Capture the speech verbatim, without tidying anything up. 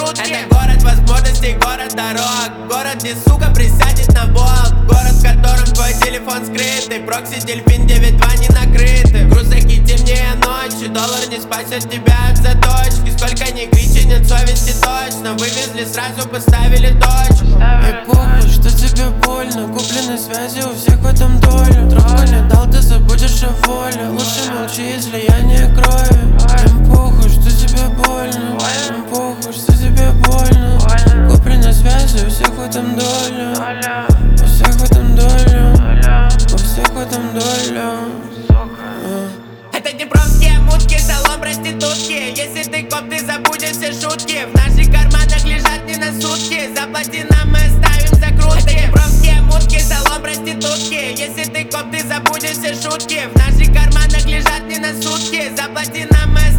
сутки. Это город возможностей, город дорог. Город, где сука присядет на болт. Город, в котором твой телефон скрытый. Прокси, дельфин, девять два не накрыты. В грузовике темнее ночи. Доллар не спасет тебя от заточки. Сколько ни кричи, нет совести точно. Вывезли сразу, поставили точку. И похуй, что тебе больно. Куплены связи, у всех в этом доля. Трубку не дал, ты забудешь о воле. Лучше молчи, излияние крови. Им похуй, что тебе больно. Им похуй, что тебе больно. Куплены связи, у всех в этом доля. У всех в этом доля. У всех в этом доля. Это днепровские мутки, салон проститутки. Если ты коп, ты забудешь все шутки. В наших карманах лежат не на сутки. Заплати нам, мы ставим закрутки. Это днепровские мутки, салон проститутки. Если ты коп, ты забудешь все шутки. В наших карманах лежат не на сутки. Заплати нам, мы